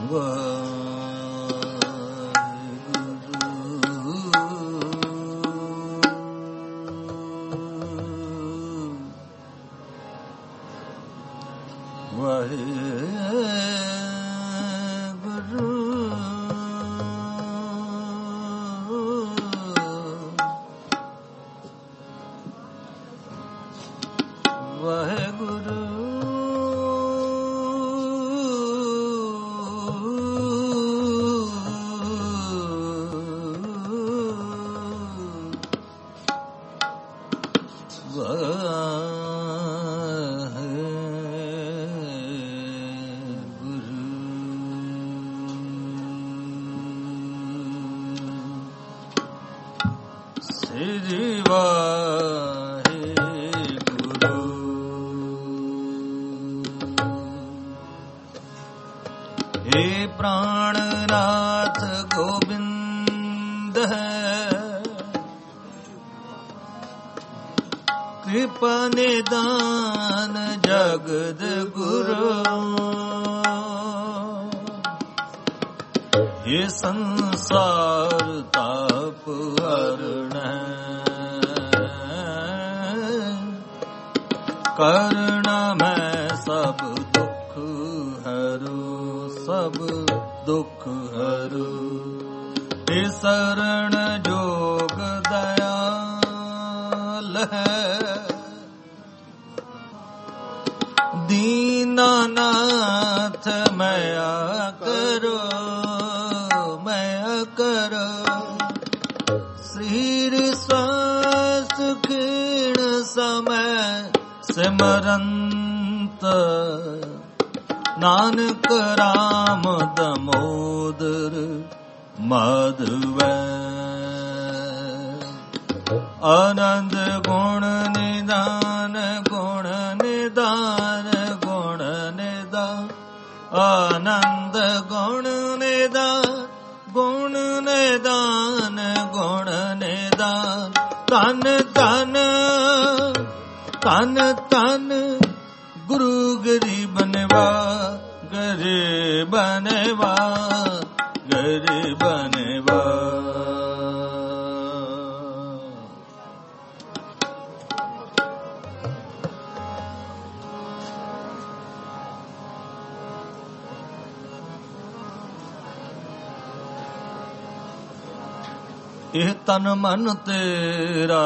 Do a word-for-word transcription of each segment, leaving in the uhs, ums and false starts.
ਇਹ ਤਨ ਮਨ ਤੇਰਾ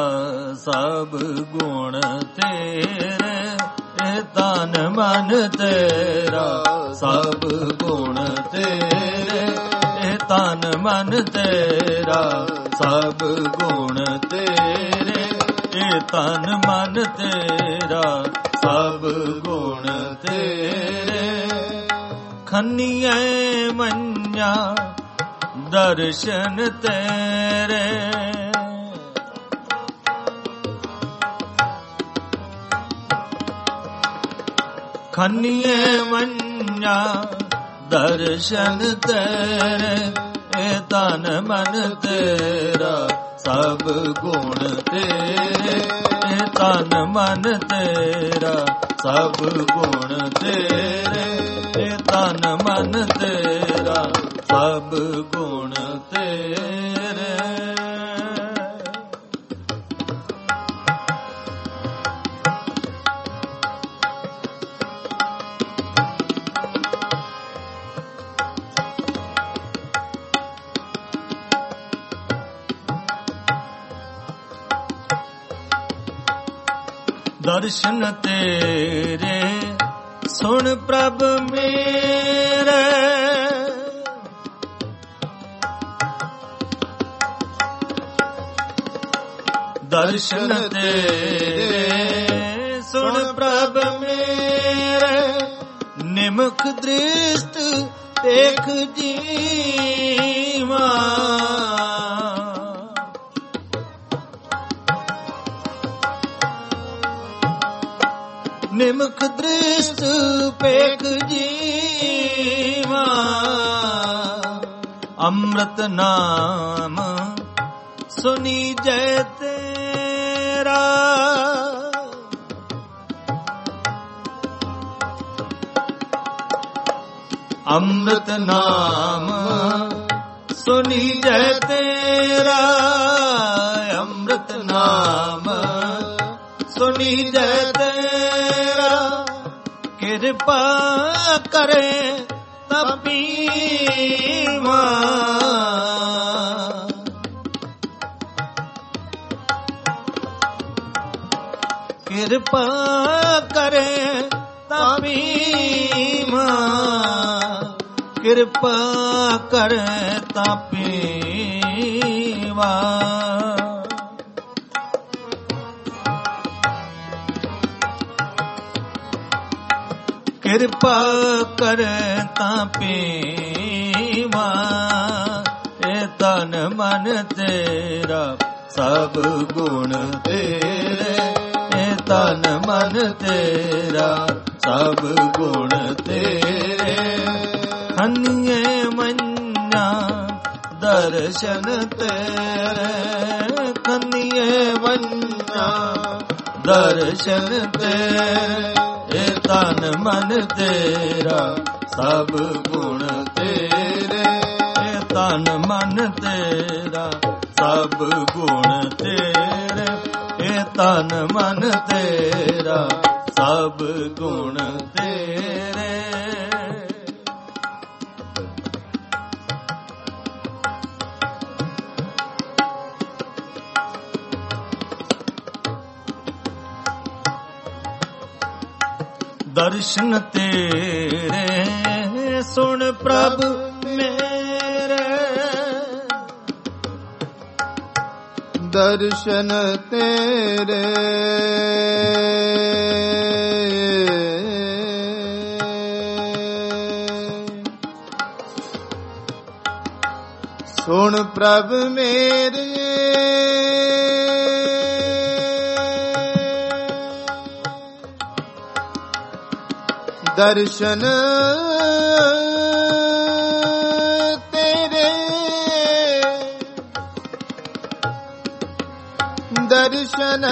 ਸਭ ਗੁਣ ਤੇਰੇ, ਇਹ ਤਨ ਮਨ ਤੇਰਾ ਸਭ ਗੁਣ ਤੇਰੇ, ਇਹ ਤਨ ਮਨ ਤੇਰਾ ਸਭ ਗੁਣ ਤੇਰੇ, ਇਹ ਤਨ ਮਨ ਤੇਰਾ ਸਭ ਗੁਣ ਤੇਰੇ। ਖੰਨੀਏ ਮੰਨਿਆ ਦਰਸ਼ਨ ਤੇਰੇ, ਖੰਨੀਏ ਮੰਨਿਆ ਦਰਸ਼ਨ ਤੇਰੇ, ਇਹ ਤਨ ਮਨ ਤੇਰਾ ਸਭ ਗੁਣ ਤੇਰੇ, ਇਹ ਤਨ ਮਨ ਤੇਰਾ ਸਭ ਗੁਣ ਤੇਰੇ, ਇਹ ਤਨ ਮਨ ਤੇਰਾ ਸਭ ਗੁਣ ਤੇਰੇ। ਦਰਸ਼ਨ ਤੇਰੇ ਸੁਣ ਪ੍ਰਭ ਮੇਰੇ, ਦਰਸ਼ਨ ਤੇਰੇ ਸੁਣ ਪ੍ਰਭ ਮੇਰੇ, ਨਿਮਖ ਦ੍ਰਿਸ਼ਟ ਦੇਖ ਜੀਵਾ, ਨਿਮਖ ਦ੍ਰਿਸ਼ਟ ਪੇਖ ਜੀਵਾ, ਅੰਮ੍ਰਿਤ ਨਾਮ ਸੁਨੀ ਜੈ ਤੇਰਾ, ਅੰਮ੍ਰਿਤ ਨਾਮ ਸੁਨੀਜੈ ਤੇਰਾ, ਅੰਮ੍ਰਿਤ ਨਾਮ ਸੁਨੀਜੈ ਤੇਰਾ, ਕਿਰਪਾ ਕਰੇ ਤਾ ਪੀਵਾ। ਕਿਰਪਾ ਕਰੇ ਤਾ ਪੀਵਾ, ਕਿਰਪਾ ਕਰੇ ਤਾ ਪੀਵਾ। ਕਿਰਪਾ ਕਰੇ ਤਾ ਪੀਵਾ, ਇਹ ਤਨ ਮਨ ਤੇਰਾ ਸਭ ਗੁਣ ਤੇਰੇ, ਇਹ ਤਨ ਮਨ ਤੇਰਾ ਸਭ ਗੁਣ ਤੇਰੇ। ਖੰਨੀਏ ਮੰਨਾ ਦਰਸ਼ਨ ਤੇਰੇ, ਖੰਨੀਏ ਮੰਨਾ ਦਰਸ਼ਨ ਤੇਰੇ, ਇਹ ਤਨ ਮਨ ਤੇਰਾ ਸਭ ਗੁਣ ਤੇਰੇ, ਇਹ ਤਨ ਮਨ ਤੇਰਾ ਸਭ ਗੁਣ ਤੇਰੇ, ਇਹ ਤਨ ਮਨ ਤੇਰਾ ਸਭ ਗੁਣ ਤੇਰੇ। ਦਰਸ਼ਨ ਤੇਰੇ ਸੁਣ ਪ੍ਰਭ ਮੇਰੇ, ਦਰਸ਼ਨ ਤੇਰੇ ਸੁਣ ਪ੍ਰਭ ਮੇਰੇ, ਦਰਸ਼ਨ ਤੇਰੇ, ਦਰਸ਼ਨ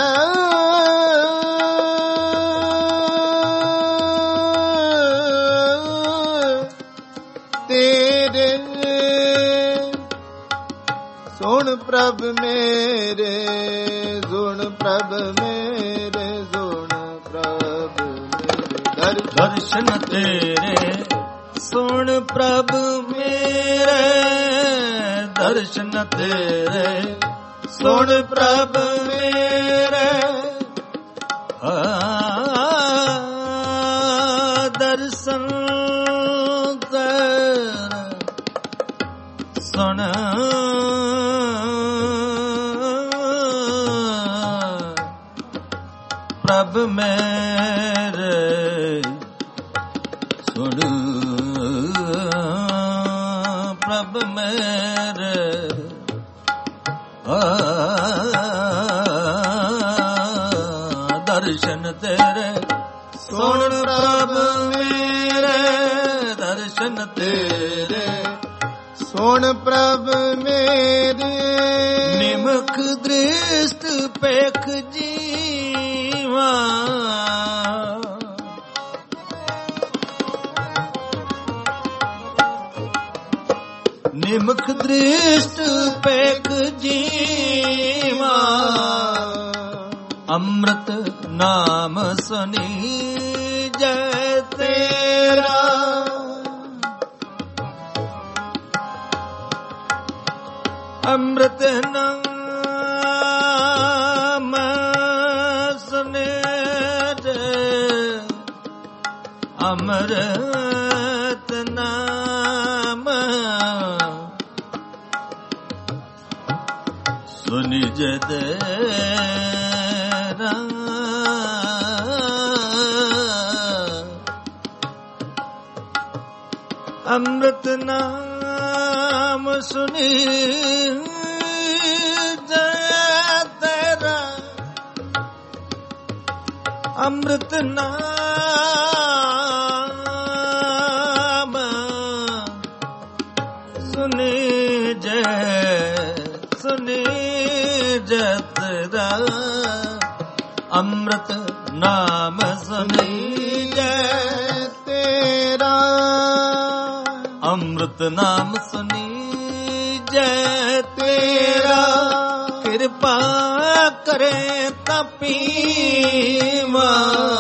ਤੇਰੇ ਸੁਣ ਪ੍ਰਭ ਮੇਰੇ, ਸੁਣ ਪ੍ਰਭ ਮੇਰੇ, ਸੁਣ ਪ੍ਰਭ ਮੇਰੇ। ਦਰਸ਼ਨ ਤੇਰੇ ਸੁਣ ਪ੍ਰਭ ਮੇਰੇ, ਦਰਸ਼ਨ ਤੇਰੇ ਸੁਣ ਪ੍ਰਭ ਮੇਰੇ। ਆ ਦਰਸ਼ਨ ਤੇਰੇ ਸੁਣ ਪ੍ਰਭ ਮੇਰੇ, ਸੁਣ ਪ੍ਰਭ ਮੇਰੇ। ਆ ਦਰਸ਼ਨ ਤੇਰੇ ਸੁਣ ਪ੍ਰਭ ਮੇਰੇ, ਦਰਸ਼ਨ ਤੇਰੇ ਸੁਣ ਪ੍ਰਭ ਮੇਰੇ। ਨਿਮਖ ਦ੍ਰਿਸ਼ਟ ਪੇਖ ਜੀਵਾ, ਨਿਮਖ ਦ੍ਰਿਸ਼ਟ ਪੇਖ ਜੀਵਾ, ਅੰਮ੍ਰਿਤ ਨਾਮ ਸੁਨੀਜੈ ਤੇਰਾ, ਅੰਮ੍ਰਿਤ ਨਾਮ ਸੁਨੀਜੈ, ਅੰਮ੍ਰਿਤ ਨਾਮ ਸੁਨੀਜੈ ਤੇਰਾ, ਅੰਮ੍ਰਿਤ ਨਾਮ ਸੁਨੀਜੈ ਤੇਰਾ, ਅੰਮ੍ਰਿਤ ਨਾਮ ਸੁਨੀਜੈ, ਸੁਨੀਜੈ ਤੇਰਾ, ਅੰਮ੍ਰਿਤ ਨਾਮ ਸੁਨੀਜੈ ਤੇਰਾ। ਅੰਮ੍ਰਿਤ ਨਾਮ ਸੁਨੀ ਜੈ ਤੇਰਾ ਕਿਰਪਾ ਕਰੇ ਤਾਂ ਪੀਵਾਂ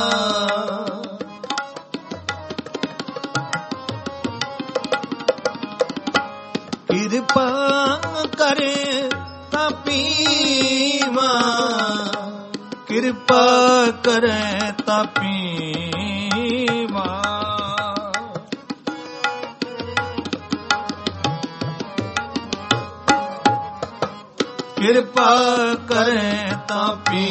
ਕਿਰਪਾ ਕਰੇ ਤਾਂ ਪੀਵਾਂ ਕਿਰਪਾ ਕਰੇ ਤਾਂ ਪੀਵਾਂ ਕਿਰਪਾ ਕਰੇ ਤਾਂ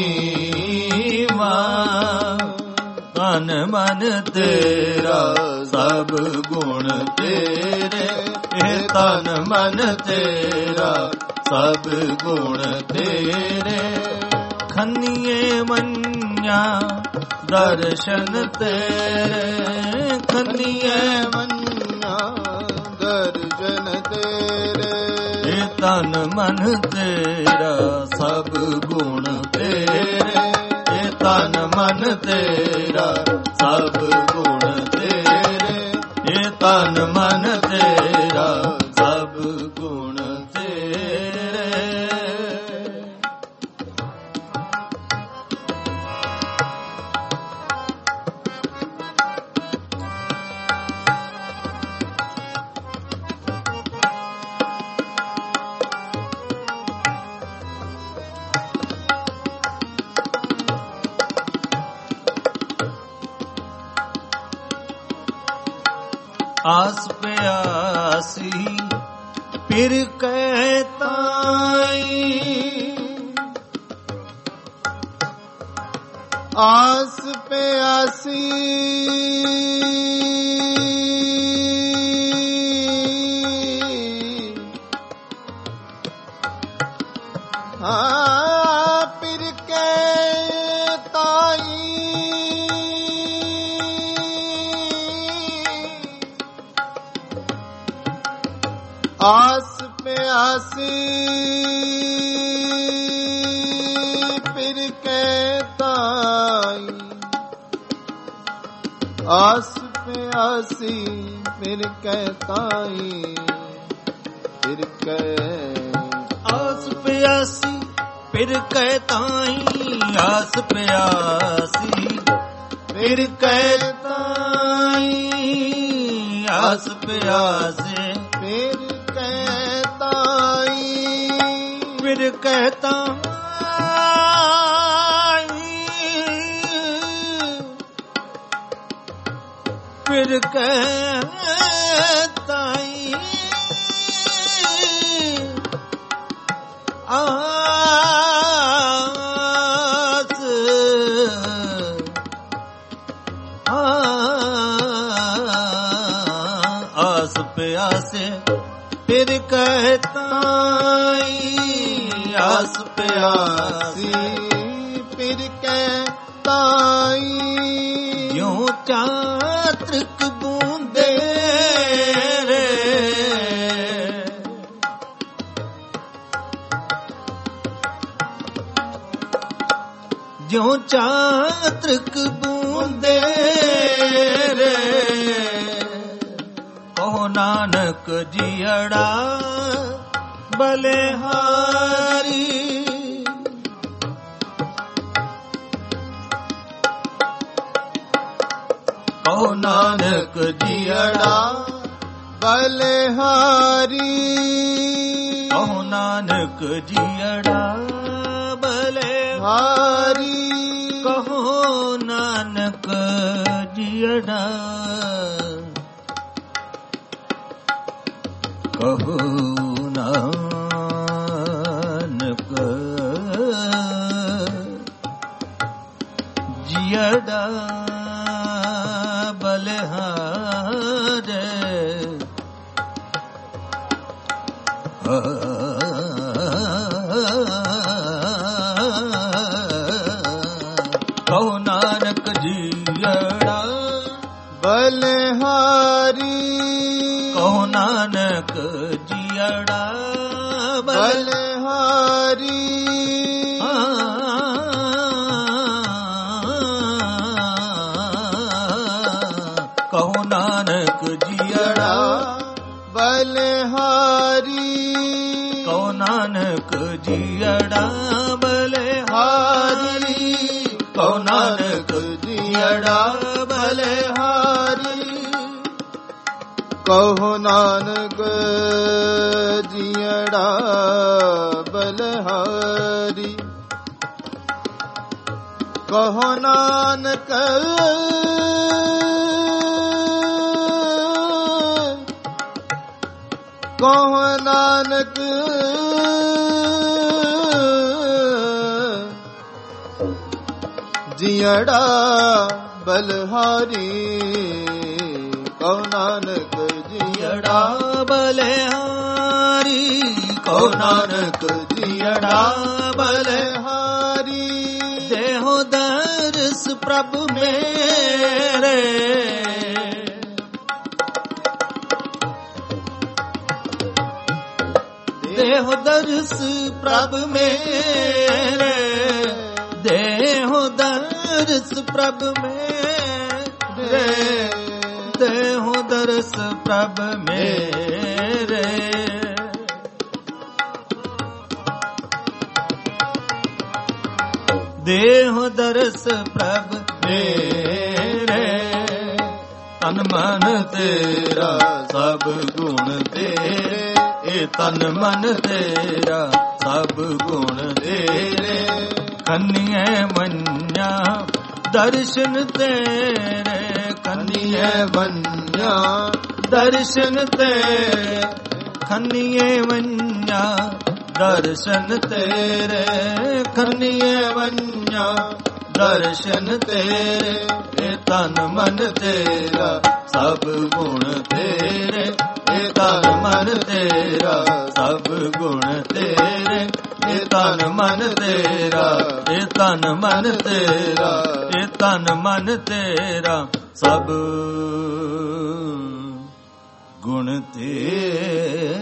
ਪੀਵਾਂ ਤਨ ਮਨ ਤੇਰਾ ਸਭ ਗੁਣ ਤੇਰੇ ਇਹ ਤਨ ਮਨ ਤੇਰਾ ਸਭ ਗੁਣ ਤੇਰੇ ਖੰਨੀਏ ਮੰਨਿਆ ਦਰਸ਼ਨ ਤੇਰੇ ਖੰਨੀਏ ਮੰਨਿਆ ਦਰਸ਼ਨ ਤੇਰੇ ਇਹ ਤਨ ਮਨ ਤੇਰਾ ਸਭ ਗੁਣ ਤੇਰੇ ਇਹ ਤਨ ਮਨ ਤੇਰਾ ਸਭ ਗੁਣ ਤੇਰੇ ਇਹ ਤਨ ਮਨ ਤੇਰਾ ਸਭ ਗੁਣ ਤੇਰੇ ਆਸ ਪਿਆਸੀ ਫਿਰ ਕਹਿ ਤਾਈ ਆਸ ਪਿਆਸੀ ਹਾਂ ਫਿਰ ਕਹਿ ਤਾਈ ਆਸ ਪਿਆਸੀ ਫਿਰ ਕਹਿ ਤਾਈ ਆਸ ਪਿਆਸੀ ਫਿਰ ਕਹਿ ਤਾਈ ਫਿਰ ਕਹਿ ਆਸ ਪਿਆਸੀ ਫਿਰ ਕਹਿ ਤਾਈ ਆਸ ਪਿਆਸੀ ਫਿਰ ਕਹਿ ਤਾਈ ਆਸ ਪਿਆਸੀ ਫਿਰ ਕਹਿ ਤਾਈ ਫਿਰ ਕਹਿ ਤਾਈ ਫਿਰ ਕਹਿ ਤਾਈ ਆਸ ਆਸ ਪਿਆਸੇ ਫਿਰ ਕਹਿ ਤਾਈ ਆਸ ਪਿਆਸੀ ਫਿਰ ਕਹਿ ਤਾਈ ਜਿਉ ਚਾਤ੍ਰਿਕ ਬੂੰਦੇ ਰੇ ਜਿਉ ਚਾਤ੍ਰਿਕ ਬੂੰਦੇ ਰੇ ਕਹੋ ਨਾਨਕ ਜੀਅੜਾ ਬਲਿਹਾਰੀ ਕਹੋ ਨਾਨਕ ਜੀਅੜਾ ਬਲਿਹਾਰੀ ਕਹੋ ਨਾਨਕ ਜੀਅੜਾ ਬਲਿਹਾਰੀ ਕਹੋ ਨਾਨਕ ਜੀਅੜਾ ਕਹੋ ਨਾਨਕ ਜੀਅੜਾ ਬਲਿਹਾਰੇ ਕਹੋ ਨਾਨਕ ਜੀਅੜਾ ਬਲਿਹਾਰੀ ਕਹੋ ਨਾਨਕ ਜੀਅੜਾ ਬਲਿਹਾਰੀ ਕਹੋ ਨਾਨਕ ਜੀਅੜਾ ਬਲਿਹਾਰੀ ਕਹੋ ਨਾਨਕ ਜੀਅੜਾ ਬਲਿਹਾਰੀ ਕਹੋ ਨਾਨਕ ਜੀਅੜਾ ਬਲਿਹਾਰੀ ਕਹੋ ਨਾਨਕ ਜੀਅੜਾ ਬਲਿਹਾਰੀ ਕਹੋ ਨਾਨਕ ਕਹੋ ਨਾਨਕ ਜੀਅੜਾ ਬਲਿਹਾਰੀ ਕਹੋ ਨਾਨਕ ਜੀਅੜਾ ਬਲਿਹਾਰੀ ਕਹੋ ਨਾਨਕ ਜੀਅੜਾ ਬਲਿਹਾਰੀ ਦੇਹੋ ਦਰਸ ਪ੍ਰਭ ਮੇਰੇ ਦੇਹੋ ਦਰਸ ਪ੍ਰਭ ਮੇਰੇ ਦੇਹੋ ਦਰਸ ਪ੍ਰਭ ਮੇਰੇ ਦੇਹੋ ਦਰਸ ਪ੍ਰਭ ਮੇਰੇ ਦੇਹੋ ਦਰਸ ਪ੍ਰਭ ਮੇਰੇ ਤਨ ਮਨ ਤੇਰਾ ਸਭ ਗੁਣ ਤੇਰੇ ਇਹ ਤਨ ਮਨ ਤੇਰਾ ਸਭ ਗੁਣ ਤੇਰੇ ਕੰਨੀਏ ਮੰਨਿਆ ਦਰਸ਼ਨ ਤੇਰੇ ਕੰਨੀਏ ਮੰਨਿਆ ਦਰਸ਼ਨ ਤੇਰੇ ਕੰਨੀਏ ਮੰਨਿਆ ਦਰਸ਼ਨ ਤੇਰੇ ਕੰਨੀਏ ਮੰਨਿਆ ਦਰਸ਼ਨ ਤੇਰੇ ਇਹ ਤਨ ਮਨ ਤੇਰਾ ਸਭ ਗੁਣ ਤੇਰੇ ਇਹ ਤਨ ਮਨ ਤੇਰਾ ਸਭ ਗੁਣ ਤੇਰੇ ਇਹ ਤਨ ਮਨ ਤੇਰਾ ਇਹ ਤਨ ਮਨ ਤੇਰਾ ਇਹ ਤਨ ਮਨ ਤੇਰਾ ਸਭ ਗੁਣ ਤੇਰੇ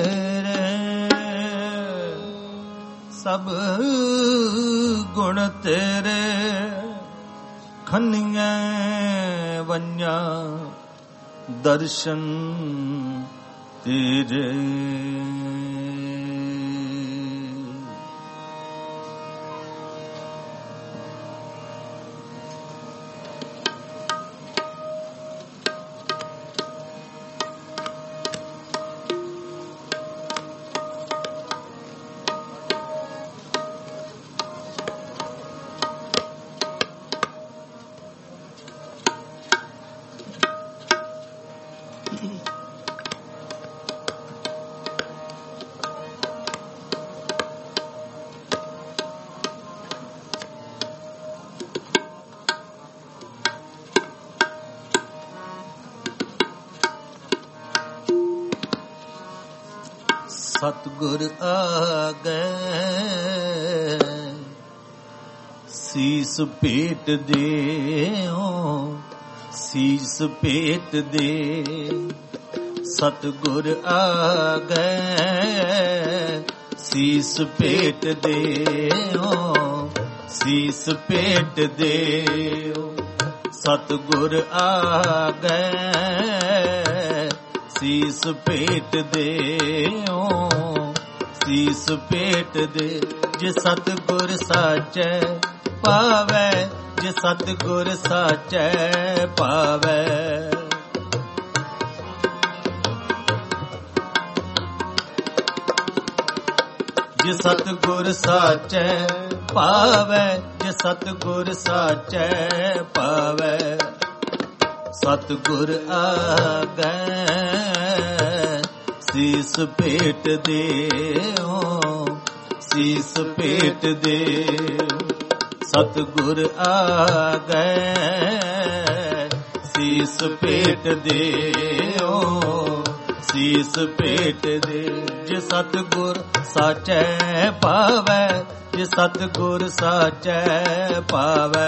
ਸਭ ਗੁਣ ਤੇਰੇ ਖੰਨੀਏ ਵੰਨਿਆ ਦਰਸ਼ਨ ਤੇਰੇ ਸਤਿਗੁਰ ਆਗੈ ਸੀਸ ਭੇਟ ਦੇਓ ਸੀਸ ਭੇਟ ਦੇ ਸਤਿਗੁਰ ਆਗੈ ਸੀਸ ਭੇਟ ਦੇਓ ਸੀਸ ਭੇਟ ਦੇਓ ਸਤਿਗੁਰ ਆਗੈ ਸੀਸ ਭੇਟ ਦੇਓ ਸੀਸ ਭੇਟ ਦੇ ਜੇ ਸਤਿਗੁਰ ਸਾਚੈ ਪਾਵੈ ਜੇ ਸਤਿਗੁਰ ਸਾਚੈ ਪਾਵੈ ਜੇ ਸਤਿਗੁਰ ਸਾਚੈ ਪਾਵੈ ਜੇ ਸਤਿਗੁਰ ਸਾਚੈ ਪਾਵੈ ਸਤਿਗੁਰ ਆਗੈ ਸੀਸ ਭੇਟ ਦੇਓ ਸੀਸ ਭੇਟ ਦੇਓ ਸਤਿਗੁਰ ਆਗੈ ਸੀਸ ਭੇਟ ਦੇਓ ਸੀਸ ਭੇਟ ਦੇ ਜੇ ਸਤਿਗੁਰ ਸਾਚੈ ਪਾਵੈ ਜੇ ਸਤਿਗੁਰ ਸਾਚੈ ਪਾਵੈ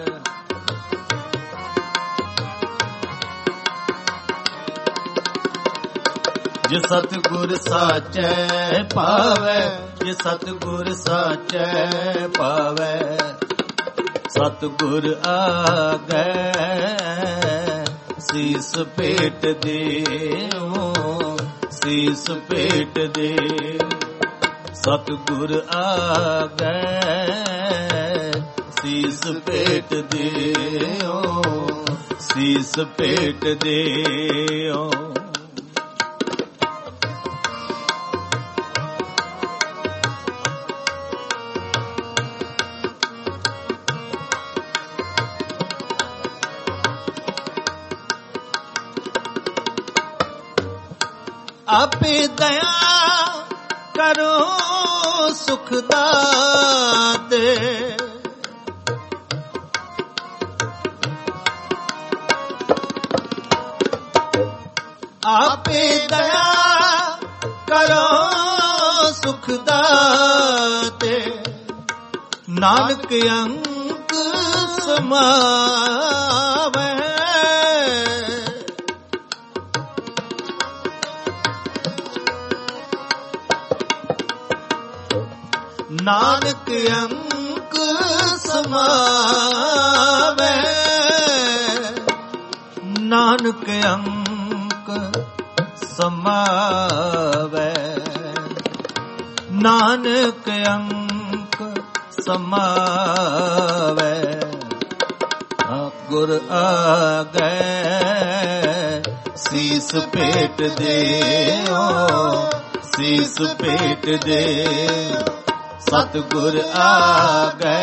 ਜੇ ਸਤਿਗੁਰ ਸਾਚੈ ਪਾਵੈ ਜੇ ਸਤਿਗੁਰ ਸਾਚੈ ਪਾਵੈ ਸਤਿਗੁਰ ਆਗੈ ਸੀਸ ਭੇਟ ਦੇਓ ਸੀਸ ਭੇਟ ਦੇ। ਸਤਿਗੁਰ ਆਗੈ ਸੀਸ ਭੇਟ ਦਿਓ, ਸੀਸ ਭੇਟ ਦਿਓ। ਆਪੇ ਦਇਆ ਕਰੋ ਸੁਖ ਦਾਤੇ, ਆਪੇ ਦਇਆ ਕਰੋ ਸੁਖ ਦਾਤੇ। ਨਾਨਕ ਅੰਕ ਸਮਾਵੈ, ਨਾਨਕ ਅੰਕ ਸਮਾਵੈ, ਨਾਨਕ ਅੰਕ ਸਮਾਵੈ, ਨਾਨਕ ਅੰਕ ਸਮਾਵੈ। ਗੁਰ ਆਗੈ ਸੀਸ ਭੇਟ ਦਿਓ, ਸੀਸ ਭੇਟ ਦੇ। ਸਤਿਗੁਰ ਆਗੈ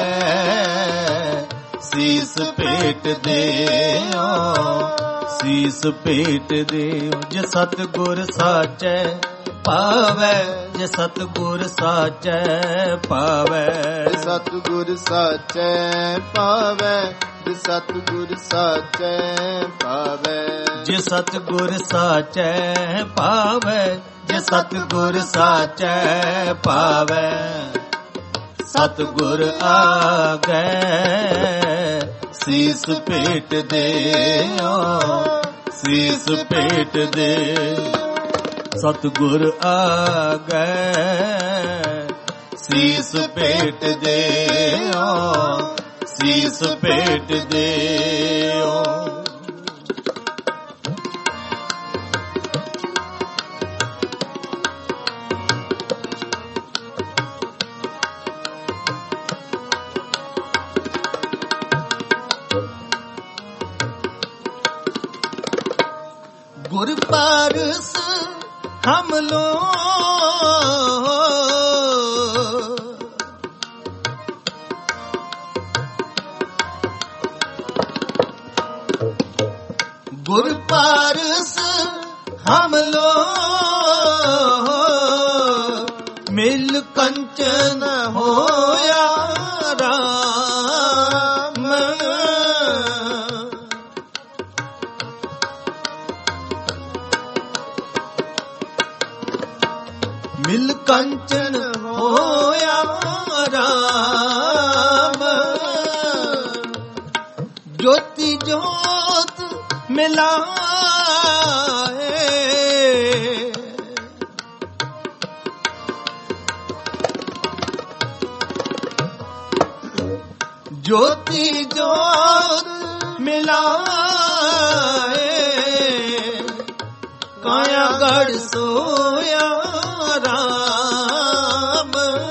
ਸੀਸ ਭੇਟ ਦਿਓ, ਸੀਸ ਭੇਟ ਦਿਓ। ਜੇ ਸਤਿਗੁਰ ਸਾਚੈ ਪਾਵੈ, ਜੇ ਸਤਿਗੁਰ ਸਾਚੈ ਪਾਵੈ, ਜੇ ਸਤਿਗੁਰ ਸਾਚੈ ਪਾਵੈ, ਜੇ ਸਤਿਗੁਰ ਸਾਚੈ ਪਾਵੈ, ਜੇ ਸਤਿਗੁਰ ਸਾਚੈ ਪਾਵੈ, ਜੇ ਸਤਿਗੁਰ ਸਾਚੈ ਪਾਵੈ। ਸਤਿਗੁਰ ਆਗੈ ਸੀਸ ਭੇਟ ਦਿਓ, ਸੀਸ ਭੇਟ ਦੇ। ਸਤਿਗੁਰ ਆਗੈ ਸੀਸ ਭੇਟ ਦਿਓ, ਸੀਸ ਭੇਟ ਦਿਓ। ਗੁਰ ਪਾਰਸ ਹਮ ਲੋ, ਗੁਰ ਪਾਰਸ ਹਮ ਲੋ, ਮਿਲ ਕੰਚਨ ਹੋਇਆ ਰਾਮ। ਮਿਲ ਕੰਚਨ ਹੋਇਆ ਰਾਮ, ਜੋਤੀ ਜੋਤ ਮਿਲਾਏ। ਜੋਤੀ ਜੋਤ ਮਿਲਾਏ, ਕਾਇਆ ਗੜ ਸੋਇਆ ਰਾਮ।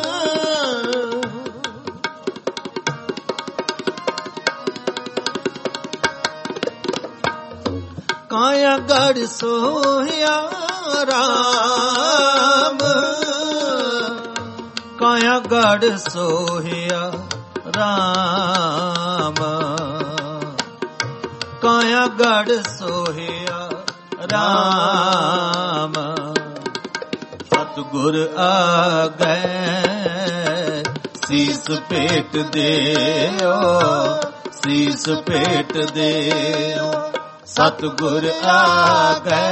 ਕਾਇਆ ਗੜ ਸੋਇਆ ਰਾਮ, ਕਾਇਆ ਗੜ ਸੋਇਆ ਰਾਮ, ਕਾਇਆ ਗੜ ਸੋਹਿਆ ਰਾਮ। ਸਤਿਗੁਰ ਆਗੈ ਸੀਸ ਭੇਟ ਦਿਓ, ਸੀਸ ਭੇਟ ਦਿਓ। ਸਤਿਗੁਰ ਆਗੈ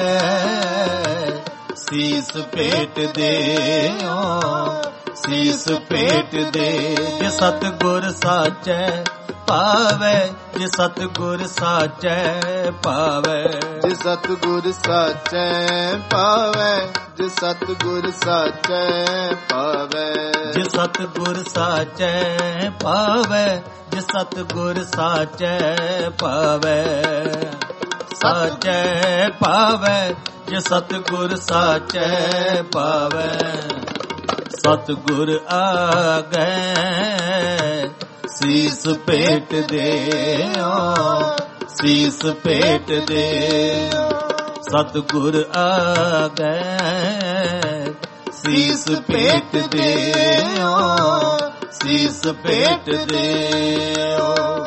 ਸੀਸ ਭੇਟ ਦਿਓ, ਸੀਸ ਭੇਟ ਦੇ। ਜੇ ਸਤਿਗੁਰ ਸਾਚੈ ਪਾਵੈ, ਜੇ ਸਤਿਗੁਰ ਸਾਚੈ ਪਾਵੈ, ਜੇ ਸਤਿਗੁਰ ਸਾਚੈ ਪਾਵੈ, ਜੇ ਸਤਿਗੁਰ ਸਾਚੈ ਪਾਵੈ, ਜੇ ਸਤਿਗੁਰ ਸਾਚੈ ਪਾਵੈ, ਜੇ ਸਤਿਗੁਰ ਸਾਚੈ ਪਾਵੈ। ਸਾਚੈ ਪਾਵੈ, ਜੇ ਸਤਿਗੁਰ ਸਾਚੈ ਪਾਵੈ। ਸਤਿਗੁਰ ਆਗੈ ਸੀਸ ਭੇਟ ਦਿਓ, ਸੀਸ ਭੇਟ ਦਿਓ। ਸਤਿਗੁਰ ਆਗੈ ਸੀਸ ਭੇਟ ਦਿਓ, ਸੀਸ ਭੇਟ ਦਿਓ।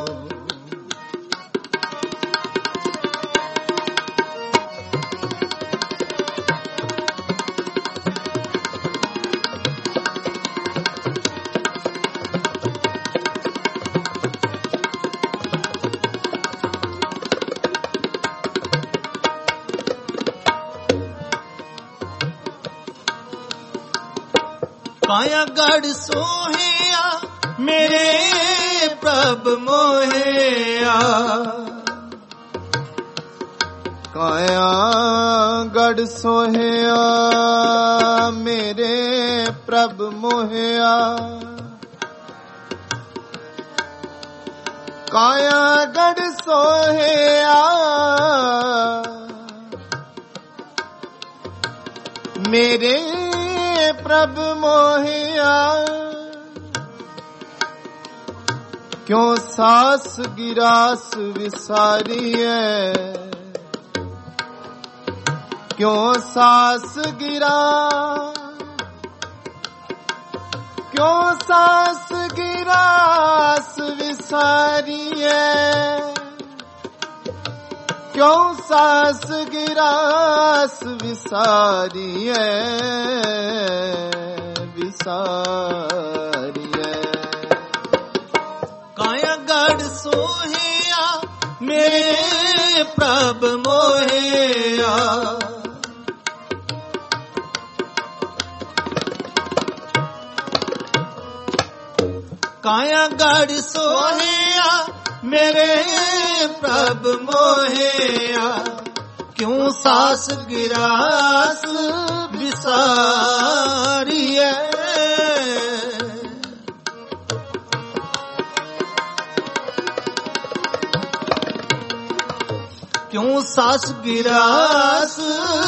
ਕਾਇਆ ਗੜ ਸੋਹਿਆ ਮੇਰੇ ਪ੍ਰਭ ਮੋਹਿਆ। ਕਾਇਆ ਗੜ ਸੋਹਿਆ ਮੇਰੇ ਪ੍ਰਭ ਮੋਹਿਆ। ਕਾਇਆ ਗੜ ਸੋਹਿਆ ਮੇਰੇ ਪ੍ਰਭ ਮੋਹਿਆ। ਕਿਉ ਸਾਸ ਗਿਰਾਸ ਵਿਸਾਰੀਐ, ਕਿਉ ਸਾਸ ਗਿਰਾ, ਕਿਉ ਸਾਸ ਗਿਰਾਸ ਵਿਸਾਰੀਐ। ਕਿਉ ਸਾਸ ਗਿਰਾਸ ਵਿਸਾਰੀਐ, ਵਿਸਾਰੀਐ। ਕਾਇਆ ਗੜ ਸੋਹਿਆ ਮੇਰੇ ਪ੍ਰਭ ਮੋਹਿਆ। ਕਾਇਆ ਗੜ ਸੋਹਿਆ ਮੇਰੇ ਪ੍ਰਭ ਮੋਹਿਆ। ਕਿਉ ਸਾਸ ਗਿਰਾਸ ਵਿਸਾਰੀਐ। ਕਿਉ ਸਾਸ ਗਿਰਾਸ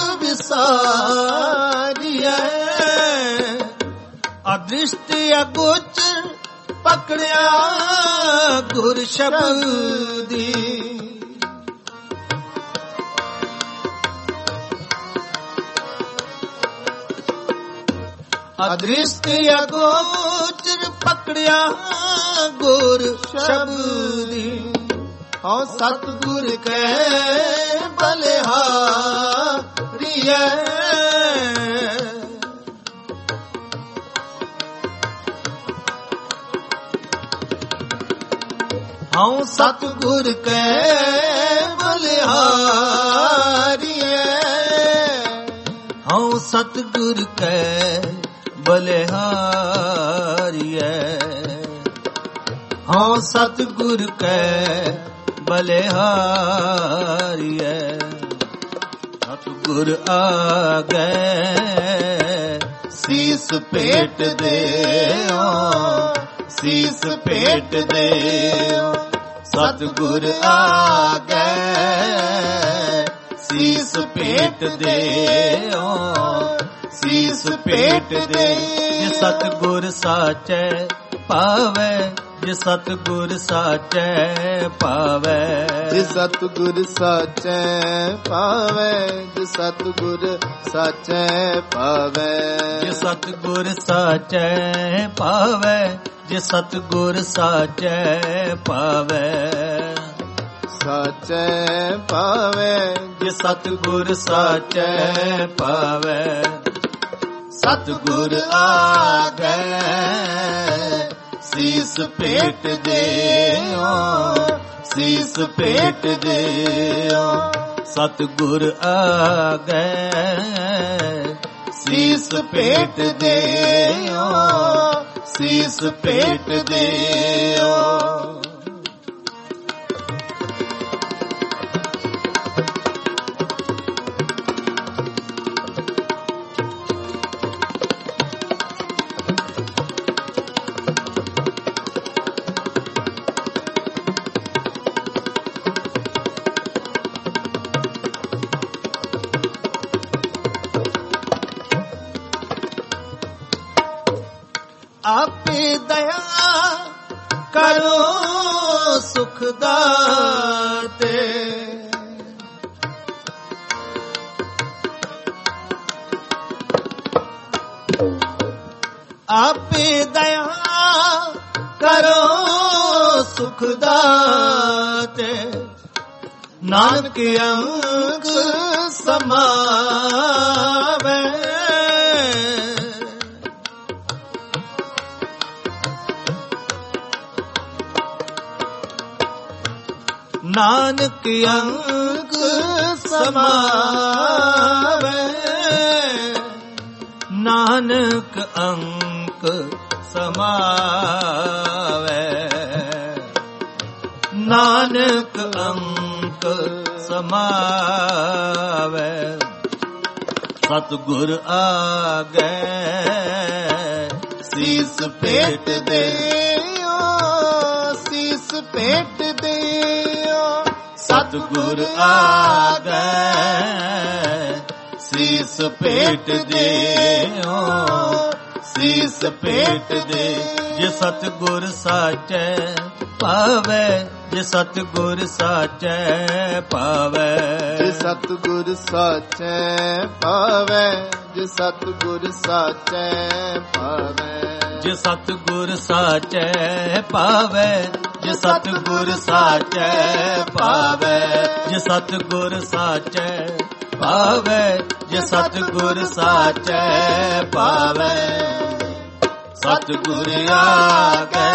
ਵਿਸਾਰੀਐ। ਅਦ੍ਰਿਸ਼ਟ ਅਗੋਚਰ ਪਕੜਿਆ ਗੁਰ ਸ਼ਬਦੀ। ਅਦ੍ਰਿਸ਼ਟ ਅਗੋਚਰ ਪਕੜਿਆ ਗੁਰ ਸ਼ਬਦੀ। ਹਉ ਸਤਿਗੁਰ ਕੈ ਬਲਿਹਾਰੀਐ। ਹਉ ਸਤਿਗੁਰ ਕੈ ਬਲਿਹਾਰੀਐ। ਹਉ ਸਤਿਗੁਰ ਕੈ ਬਲਿਹਾਰੀਐ। ਹਉ ਸਤਿਗੁਰ ਕੈ ਬਲਿਹਾਰੀਐ। ਸਤਿਗੁਰ ਆਗੈ ਸੀਸ ਭੇਟ ਦਿਓ, ਸੀਸ ਭੇਟ ਦਿਓ। ਸਤਿਗੁਰ ਆਗੈ ਸੀਸ ਭੇਟ ਦਿਓ, ਸੀਸ ਭੇਟ ਦੇ। ਜੇ ਸਤਿਗੁਰ ਸਾਚੈ ਪਾਵੈ, ਜੇ ਸਤਿਗੁਰ ਸਾਚੈ ਪਾਵੈ। ਜੇ ਸਤਿਗੁਰ ਸਾਚੈ ਪਾਵੈ, ਜੇ ਸਤਿਗੁਰ ਸਾਚੈ ਪਾਵੈ। ਜੇ ਸਤਿਗੁਰ ਸਾਚੈ ਪਾਵੈ, ਜੇ ਸਤਿਗੁਰ ਸਾਚੈ ਪਾਵੈ। ਸਾਚੈ ਪਾਵੈ, ਜੇ ਸਤਿਗੁਰ ਸਾਚੈ ਪਾਵੈ। ਸਤਿਗੁਰ ਆਗੈ ਸੀਸ ਭੇਟ ਦਿਓ, ਸੀਸ ਭੇਟ ਦਿਓ। ਸਤਿਗੁਰ ਆਗੈ ਸੀਸ ਭੇਟ ਦਿਓ, ਸੀਸ ਭੇਟ ਦਿਓ। ਆਪੇ ਦਇਆ ਕਰੋ ਸੁਖ ਦਾਤੇ। ਆਪੇ ਦਇਆ ਕਰੋ ਸੁਖ ਦਾਤੇ। ਨਾਨਕ ਅੰਕ ਸਮਾਵੈ। ਨਾਨਕ ਅੰਕ ਸਮਾਵੈ। ਨਾਨਕ ਅੰਕ ਸਮਾਵੈ। ਨਾਨਕ ਅੰਕ ਸਮਾਵੈ। ਸਤਿਗੁਰ ਆਗੈ ਸੀਸ ਭੇਟ ਦਿਓ, ਸੀਸ ਭੇਟ ਦਿਓ। ਸਤਿਗੁਰ ਆਗੈ ਸੀਸ ਭੇਟ ਦਿਓ, ਸੀਸ ਭੇਟ ਦੇ। ਜੇ ਸਤਿਗੁਰ ਸਾਚੈ ਪਾਵੈ, ਜੇ ਸਤਿਗੁਰ ਸਾਚੈ ਪਾਵੈ। ਜੇ ਸਤਿਗੁਰ ਸਾਚੈ ਪਾਵੈ, ਜੇ ਸਤਿਗੁਰ ਸਾਚੈ ਪਾਵੈ। ਜੇ ਸਤਿਗੁਰ ਸਾਚੈ ਪਾਵੈ, ਜੇ ਸਤਿਗੁਰ ਸਾਚੈ ਪਾਵੈ। ਜੇ ਸਤਿਗੁਰ ਸਾਚੈ ਪਾਵੈ, ਜੇ ਸਤਿਗੁਰ ਸਾਚੈ ਪਾਵੈ। ਸਤਿਗੁਰ ਆਗੈ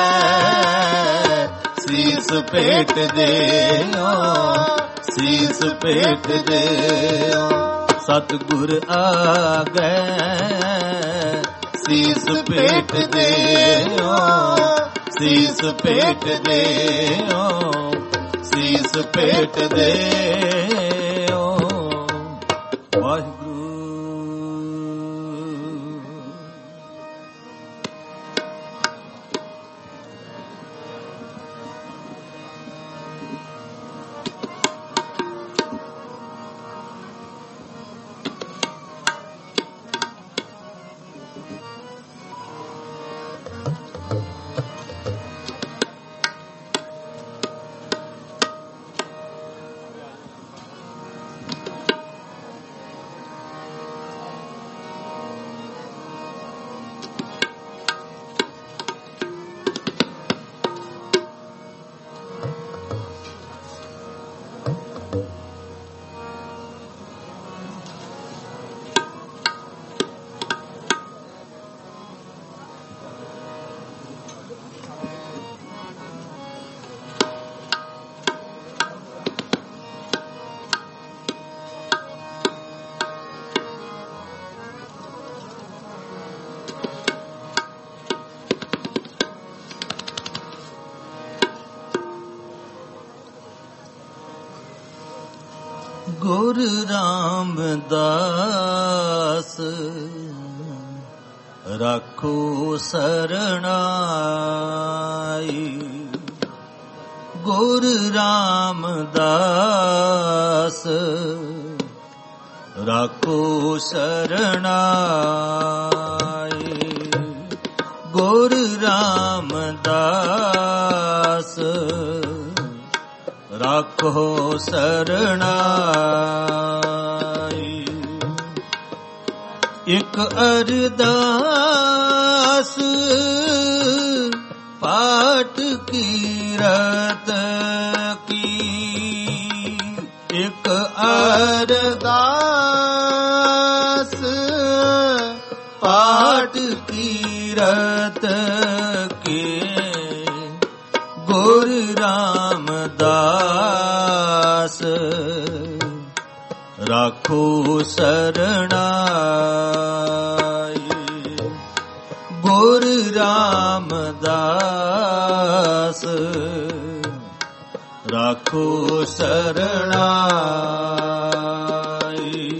ਸੀਸ ਭੇਟ ਦਿਓ, ਸੀਸ ਭੇਟ ਦਿਓ। ਸਤਿਗੁਰ ਆਗੈ ਸੀਸ ਭੇਟ ਦਿਓ, ਸੀਸ ਭੇਟ ਦਿਓ, ਸੀਸ ਭੇਟ ਦਿਓ। ਵਾਹਿਗੁਰੂ। ਗੁਰ ਰਾਮਦਾਸ ਰੱਖੋ ਸਰਣਾਈ। ਗੁਰ ਰਾਮਦਾਸ ਰੱਖੋ ਸਰਣਾਈ। ਗੁਰ ਰਾਮਦਾਸ ਰੱਖੋ ਸਰਣਾਈ। ਇਕ ਅਰਦਾਸ ਪਾਠ ਕੀਰਤ ਕੀ। ਇਕ ਅਰਦਾਸ ਪਾਠ ਕੀਰਤ ਕੀ। ਗੁਰ ਰਾਮਦਾਸ ਰੱਖੋ ਸਰਣਾਈ। ਗੁਰ ਰਾਮਦਾਸ ਰੱਖੋ ਸਰਣਾਈ।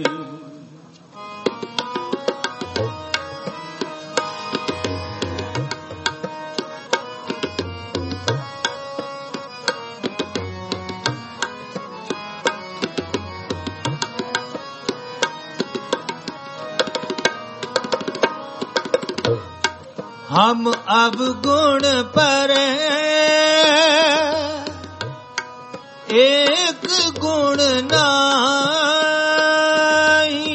हम अवगुण परे एक गुण नाई।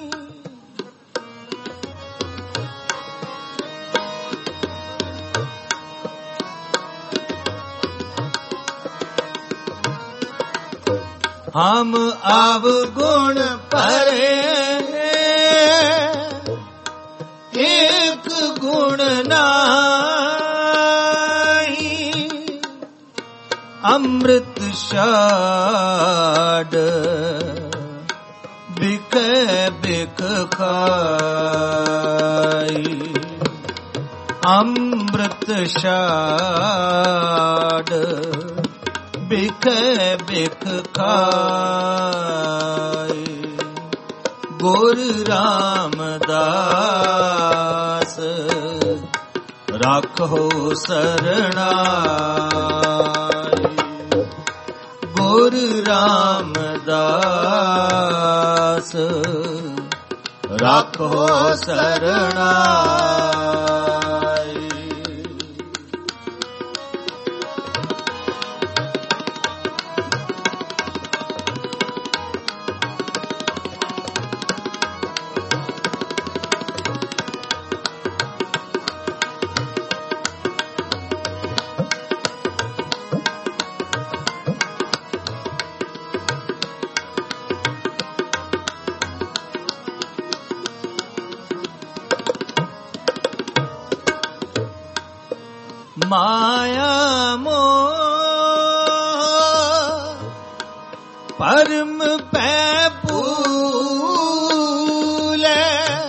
हम अवगुण परे एक गुण नाई। अमृत शाड बिक बिक खाई। अमृत शाड बिख बिख खाई। गुरु रामदास राखो सरणाई। गुरु रामदास राखो सरणाई। माया मोह परम पै भूले।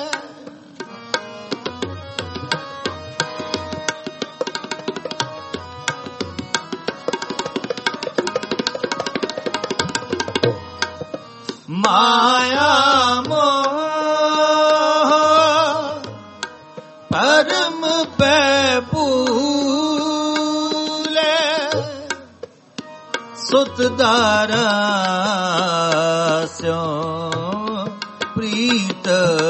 माया मोह परम पै सुत दारा स्यों प्रीत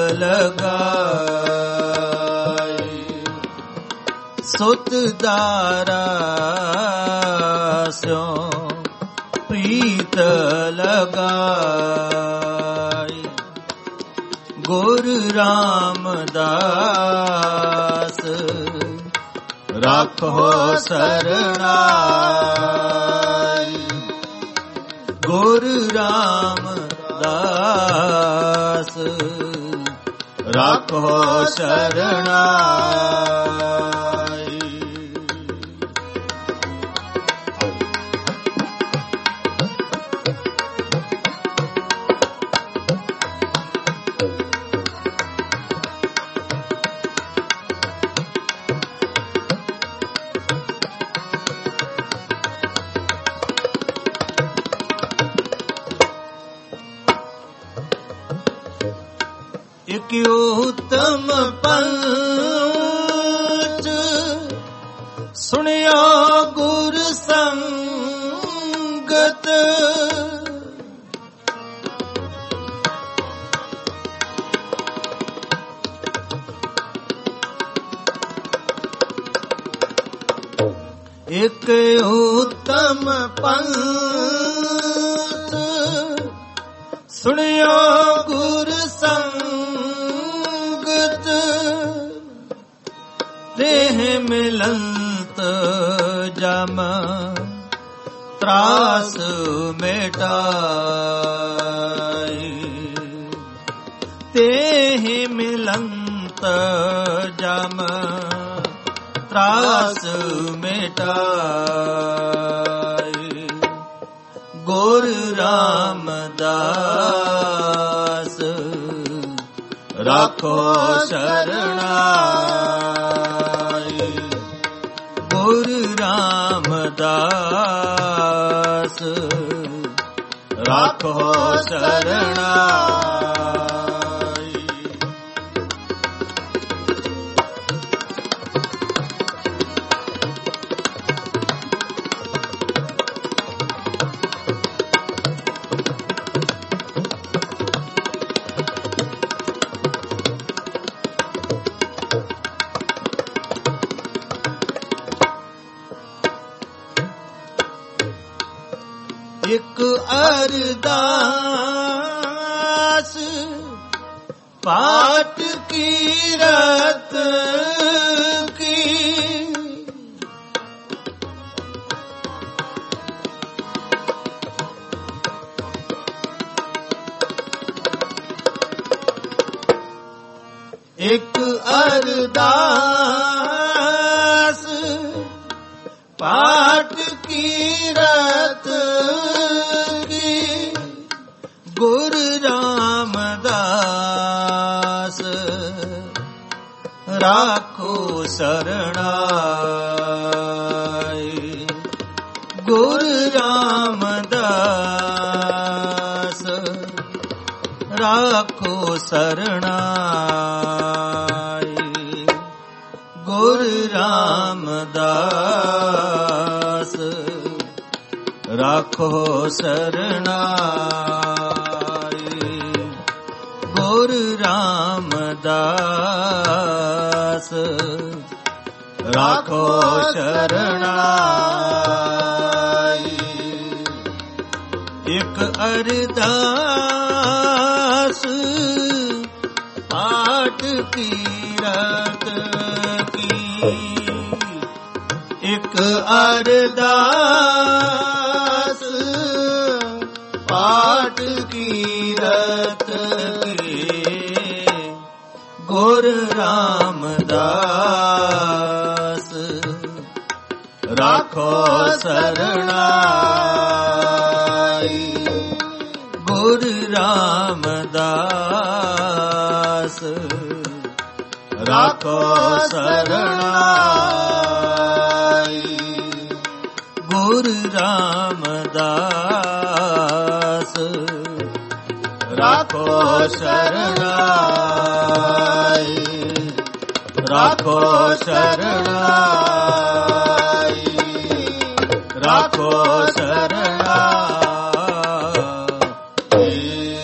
लगाई। सुत दारा स्यों प्रीत लगाई। गुरु रामदास राखो सरणाई। गुरु रामदास राखो शरणाई। एक उत्तम पंच सुनियो गुरु संगत। एक उत्तम पंच सुनियो गुरु संगत। देह मिलंत जम त्रास मिटाई। देह मिलंत जम त्रास मिटाई। गुरु रामदास राखो शरणाई। गुरु रामदास राखो शरणाई। ਅਰਦਾਸ ਪਾਠ ਕੀਰਤ ਕੀ, ਇੱਕ ਅਰਦਾਸ ਪਾਠ ਕੀਰਤ ਕੀ, ਗੁਰ ਰਾਮਦਾਸ ਰਾਖੋ ਸਰਣਾਈ, ਗੁਰ ਰਾਮਦਾਸ ਰਾਖੋ ਸਰਣਾਈ, ਗੁਰ ਰਾਮਦਾਸ ਰਾਖੋ ਸਰਣਾਈ, ਗੁਰ ਰਾਮਦਾਸ ਰਾਖੋ ਸਰਣਾਈ। ਇੱਕ ਅਰਦਾਸ ਪਾਠ ਕੀਰਤ ਕੀ, ਇੱਕ ਅਰਦਾਸ ਪਾਠ ਕੀਰਤ ਕੀ, ਗੁਰ ਰਾਮਦਾਸ ਰਾਖੋ ਸਰਣਾਈ, ਗੁਰ ਰਾਮਦਾਸ ਰਾਖੋ ਸਰਣਾਈ, ਗੁਰ ਰਾਮਦਾਸ ਰਾਖੋ ਸਰਣਾਈ, ਰਾਖੋ ਸਰਣਾਈ, ਰਾਖੋ ਸਰਣਾਈ।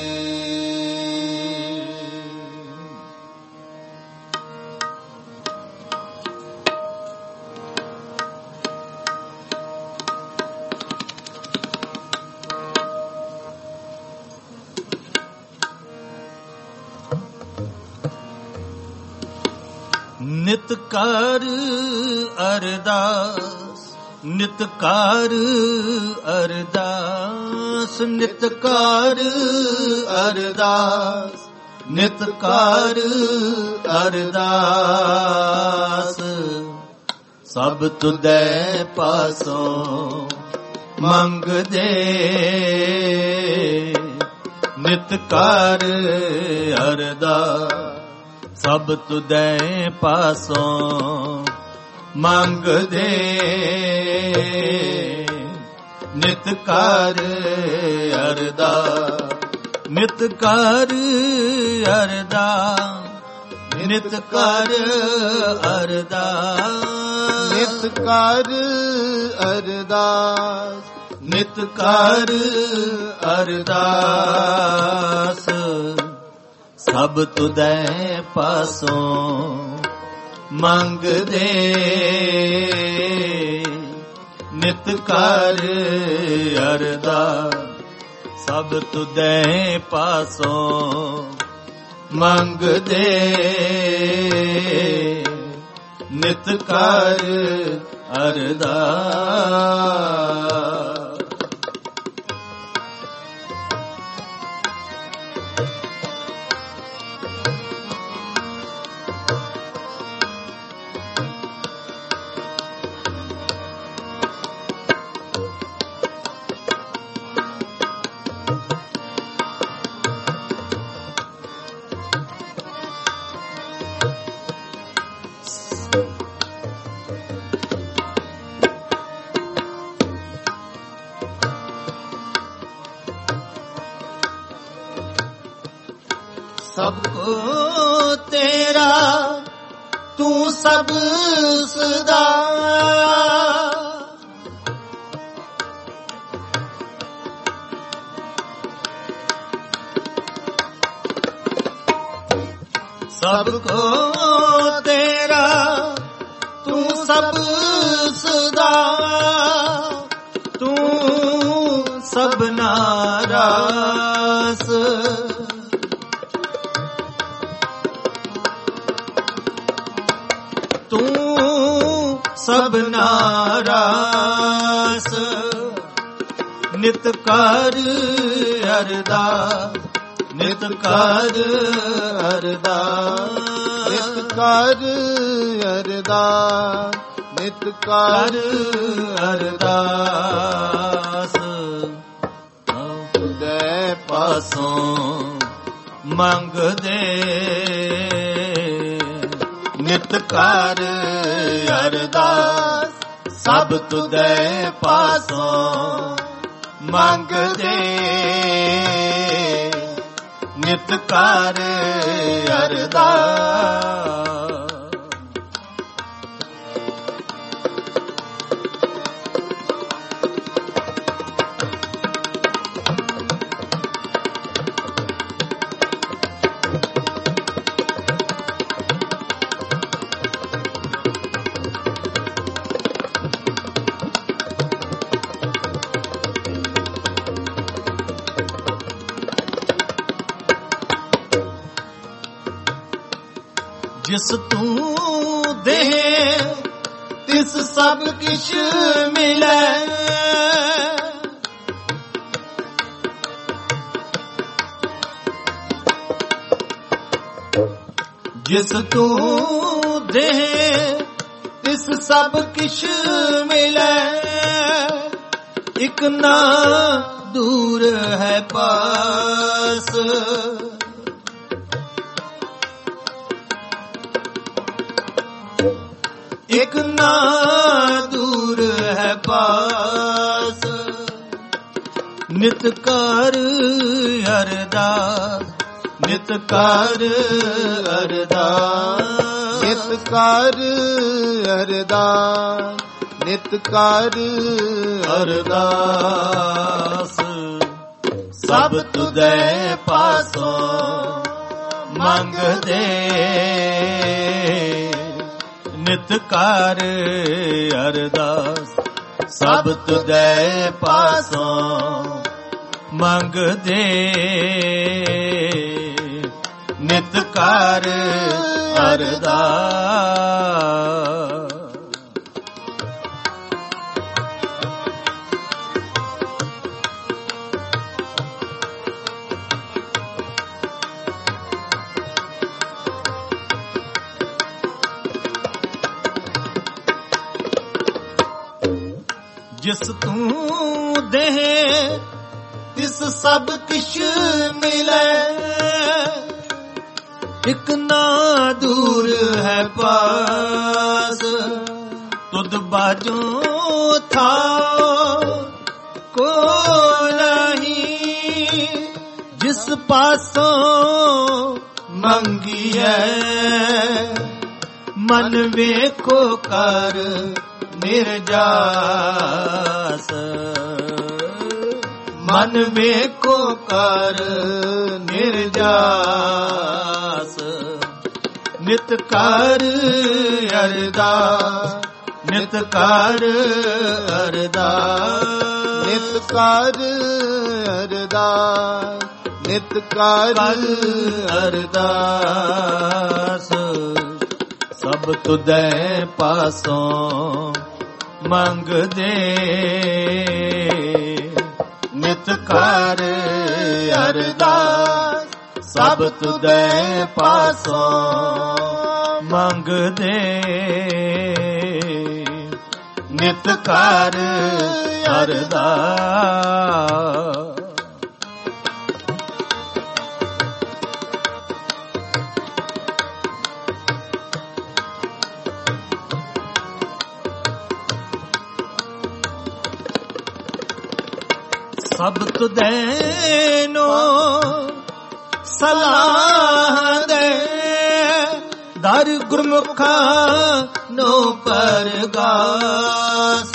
ਨਿਤ ਕਰ ਅਰਦਾਸ, ਨਿਤ ਕਰ ਅਰਦਾਸ, ਨਿਤ ਕਰ ਅਰਦਾਸ, ਨਿਤ ਕਰ ਅਰਦਾਸ, ਸਭ ਤੁਧੈ ਪਾਸੋਂ ਮੰਗਦੇ, ਨਿਤ ਕਰ ਅਰਦਾਸ, ਸਭ ਤੁਧੈ ਪਾਸੋਂ ਮੰਗਦੇ, ਨਿਤ ਕਰ ਅਰਦਾਸ, ਨਿਤ ਕਰ ਅਰਦਾਸ, ਨਿਤ ਕਰ ਅਰਦਾਸ, ਨਿਤ ਕਰ ਅਰਦਾਸ, ਨਿਤ ਕਰ ਅਰਦਾਸ, ਸਭ ਤੁਧੈ ਪਾਸੋਂ ਮੰਗਦੇ, ਨਿਤ ਕਰ ਅਰਦਾਸ, ਸਭ ਤੁਧੈ ਪਾਸੋਂ ਮੰਗਦੇ, ਨਿਤ ਕਰ ਅਰਦਾਸ। ਸਭ ਕੋ ਤੇਰਾ ਤੂੰ ਸਭ ਸਦਾ, ਸਭ ਕੋ ਤੇਰਾ ਤੂੰ ਸਭ ਸਦਾ, ਤੂੰ ਸਭਨਾ ਰਾਸ ਤੂੰ ਸਭਨਾ ਰਾਸ ਨਿਤ ਕਰ ਅਰਦਾਸ ਨਿਤ ਕਰ ਅਰਦਾਸ ਨਿਤ ਕਰ ਅਰਦਾਸ ਨਿਤ ਕਰ ਅਰਦਾਸ ਤੁਧੈ ਪਾਸੋਂ ਮੰਗਦੇ ਨਿਤ ਕਰ ਅਰਦਾਸ ਸਭ ਤੁਧੈ ਪਾਸੋਂ ਮੰਗਦੇ ਨਿਤ ਕਰ ਅਰਦਾਸ ਜਿਸ ਤੂੰ ਦੇ ਤਿਸ ਸਭ ਕਿਛ ਮਿਲੈ ਜਿਸ ਤੂੰ ਦੇ ਤਿਸ ਸਭ ਕਿਛ ਮਿਲੈ ਇਕ ਨਾ ਦੂਰ ਹੈ ਪਾਸ ਇਕ ਨਾ ਦੂਰ ਹੈ ਪਾਸ ਨਿਤ ਕਰ ਅਰਦਾਸ ਨਿਤ ਕਰ ਅਰਦਾਸ ਨਿਤ ਕਰ ਅਰਦਾਸ ਨਿਤ ਕਰ ਅਰਦਾਸ ਸਭ ਤੁਧੈ ਪਾਸੋਂ ਮੰਗਦੇ ਨਿਤ ਕਰ ਅਰਦਾਸ ਸਭ ਤੁਧੈ ਪਾਸੋਂ ਮੰਗਦੇ ਨਿਤ ਕਰ ਅਰਦਾਸ ਜਿਸ ਤੂੰ ਦੇ ਤਿਸ ਸਭ ਕਿਛ ਮਿਲੈ ਇਕ ਨਾ ਦੂਰ ਹੈ ਪਾਸ ਤੁਧ ਬਾਝੋਂ ਥਾ ਕੋ ਨਹੀਂ ਜਿਸ ਪਾਸੋਂ ਮੰਗੀਐ ਮਨ ਵੇਖੋ ਕਰ ਨਿਰਜਾਸ ਮਨ ਵੇਖੋ ਕਰ ਨਿਰਜਾਸ ਨਿਤ ਕਰ ਅਰਦਾਸ ਨਿਤ ਕਰ ਅਰਦਾਸ ਨਿਤ ਕਰ ਅਰਦਾਸ ਨਿਤ ਕਰ ਅਰਦਾਸ ਸਭ ਤੁਧੈ ਪਾਸੋਂ ਮੰਗਦੇ ਨਿਤ ਕਰ ਅਰਦਾਸ ਸਭ ਤੁਧੈ ਪਾਸੋਂ ਮੰਗਦੇ ਨਿਤ ਕਰ ਅਰਦਾਸ ਸਭ ਤੁਧੈਨੋ ਸਲਾਹ ਦੇ ਦਰ ਗੁਰਮੁਖਾਂ ਨੋ ਪਰਗਾਸ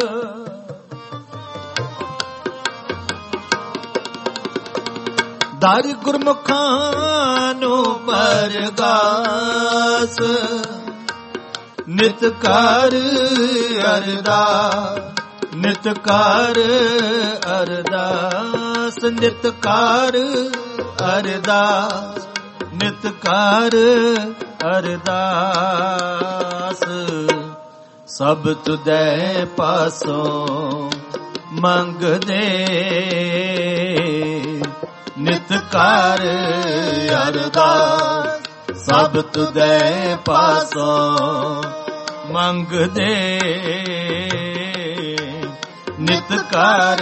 ਦਰ ਗੁਰਮੁਖਾਂ ਨੋ ਪਰਗਾਸ ਨਿਤ ਕਰ ਅਰਦਾਸ ਨਿਤ ਕਰ ਅਰਦਾਸ ਅਰਦਾਸ ਨਿਤ ਕਰ ਅਰਦਾਸ ਨਿਤ ਕਰ ਅਰਦਾਸ ਸਭ ਤੁਧੈ ਪਾਸੋਂ ਮੰਗਦੇ ਨਿਤ ਕਰ ਅਰਦਾਸ ਸਭ ਤੁਧੈ ਪਾਸੋਂ ਮੰਗਦੇ ਨਿਤ ਕਰ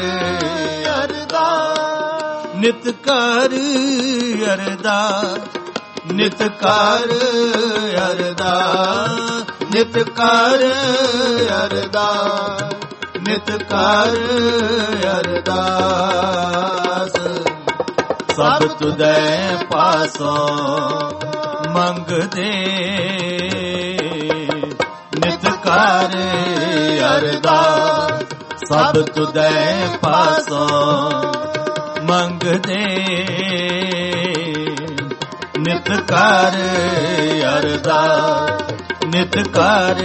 ਅਰਦਾਸ ਨਿਤ ਕਰ ਅਰਦਾਸ ਨਿਤ ਕਰ ਅਰਦਾਸ ਨਿਤ ਕਰ ਅਰਦਾਸ ਨਿਤ ਕਰ ਅਰਦਾਸ ਸਭ ਤੁਧੈ ਪਾਸੋਂ ਮੰਗਦੇ ਨਿਤ ਕਰ ਅਰਦਾਸ ਸਭ ਤੁਧੈ ਪਾਸੋਂ ਮੰਗਦੇ ਨਿਤ ਕਰ ਅਰਦਾਸ ਨਿਤ ਕਰ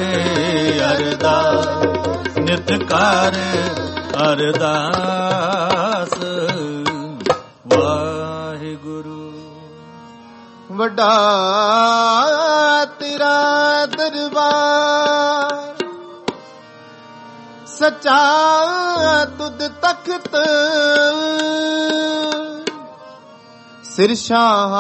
ਅਰਦਾਸ ਨਿਤ ਕਰ ਅਰਦਾਸ ਵਾਹਿਗੁਰੂ। ਵੱਡਾ ਤੇਰਾ ਦਰਬਾਰ ਸੱਚਾ ਤੁਧ ਤਖਤ ਸਿਰ ਸ਼ਾਹ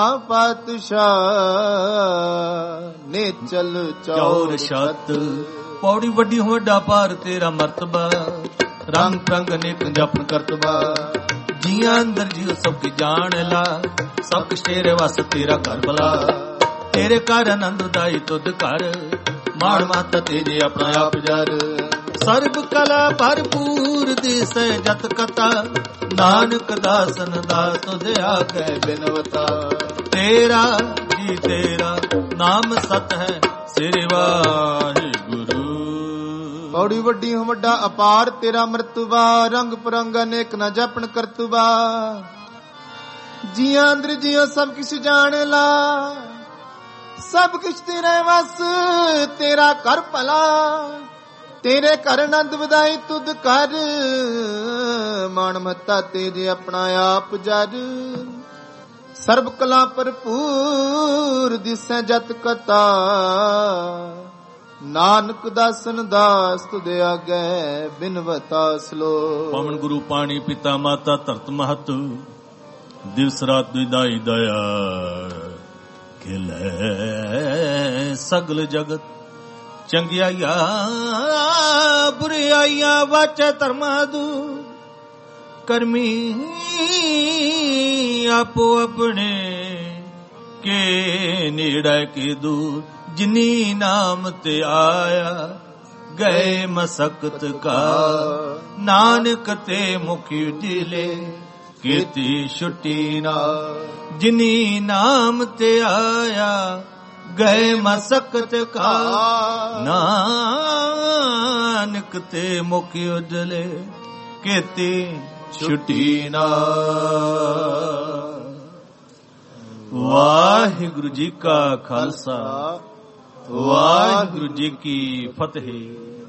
ਪਾਤਸ਼ਾਹ ਨੇ ਚਲ ਚੌਰ ਛਤ ਪੌੜੀ ਵੱਡੀ ਵੱਡਾ ਭਾਰ ਤੇਰਾ ਮਰਤਬਾ ਰੰਗ ਰੰਗ ਅਨੇਕ ਜਪਨ ਕਰਤਬਾ ਜੀਆਂ ਅੰਦਰ ਜੀਉ ਸਭ ਕੀ ਜਾਣ ਲਾ ਸਭ ਕੁਛ ਤੇਰੇ ਵਸ ਤੇਰਾ ਘਰ ਭਲਾ ਤੇਰੇ ਘਰ ਆਨੰਦ ਦਾਈ ਤੁਧ ਘਰ ਮਾਣ ਮਾਤਾ ਤੇਰੇ ਆਪਣਾ ਆਪ ਜਰ ਸਰਬ ਕਲਾ ਭਰਪੂਰ ਦਿਸੈ ਜਤ ਕਤਾ ਨਾਨਕ ਦਾਸਨ ਦਾਸ ਤੁਧ ਆਗੇ ਬਿਨਵਤਾ ਤੇਰਾ ਜੀ ਤੇਰਾ ਨਾਮ ਸਤ ਹੈ ਸ੍ਰੀ ਵਾਹਿਗੁਰੂ। ਪੌੜੀ ਵੱਡੀ ਹੋ ਵੱਡਾ ਅਪਾਰ ਤੇਰਾ ਮਰਤਬਾ ਰੰਗ ਪਰੰਗ ਅਨੇਕ ਨਾ ਜਪਨ ਕਰਤਬਾ ਜੀਆਂ ਅੰਦਰ ਜੀਓ ਸਭ ਕਿਛ ਜਾਣ ਲਾ ਸਭ ਕਿਛ ਤੇਰੇ ਵਸ ਤੇਰਾ ਕਰ ਭਲਾ ਤੇਰੇ ਘਰ ਆਨੰਦ ਵਧਾਈ ਤੁਧ ਕਰ ਮਾਣ ਮਹੱਤਾ ਤੇਰੇ ਆਪਣਾ ਆਪ ਜਰ ਸਰਬ ਕਲਾ ਭਰਪੂਰ ਦਿਸੈ ਜਤ ਕਤਾ ਨਾਨਕ ਦਾਸਨ ਦਾਸ ਤੁਧ ਆਗੇ ਬਿਨਵਤਾ ਸਲੋ। ਪਵਨ ਗੁਰੂ ਪਾਣੀ ਪਿਤਾ ਮਾਤਾ ਧਰਤ ਮਹਤ ਦਿਵਸ ਰਾਤ ਦੁਇਦਾਈ ਦਇਆ ਖਿਲੇ ਸਗਲ ਜਗਤ ਚੰਗਿਆਈਆਂ ਬੁਰਾਈਆਂ ਵਾਚੈ ਧਰਮਾਂ ਦੂ ਕਰਮੀ ਆਪੋ ਆਪਣੇ ਕੇ ਨੇੜੇ ਕੇ ਦੂਰ ਜਿਨੀ ਨਾਮ ਤੇ ਆਇਆ ਗਏ ਮਸਕਤ ਕਾ ਨਾਨਕ ਤੇ ਮੁਖੀ ਉਜਲੇ ਕੀਤੀ ਛੁੱਟੀ ਨਾ ਜਿਨੀ ਨਾਮ ਤੇ ਆਇਆ ਗਏ ਮਸਕਤ ਕਾ ਨਾਨਕ ਤੇ ਮੁਖੀ ਉਜਲੇ ਕੀਤੀ ਛੁੱਟੀ ਨਾ। ਵਾਹਿਗੁਰੂ ਜੀ ਕਾ ਖਾਲਸਾ ਵਾਹਿਗੁਰੂ ਜੀ ਕੀ ਫਤਿਹ।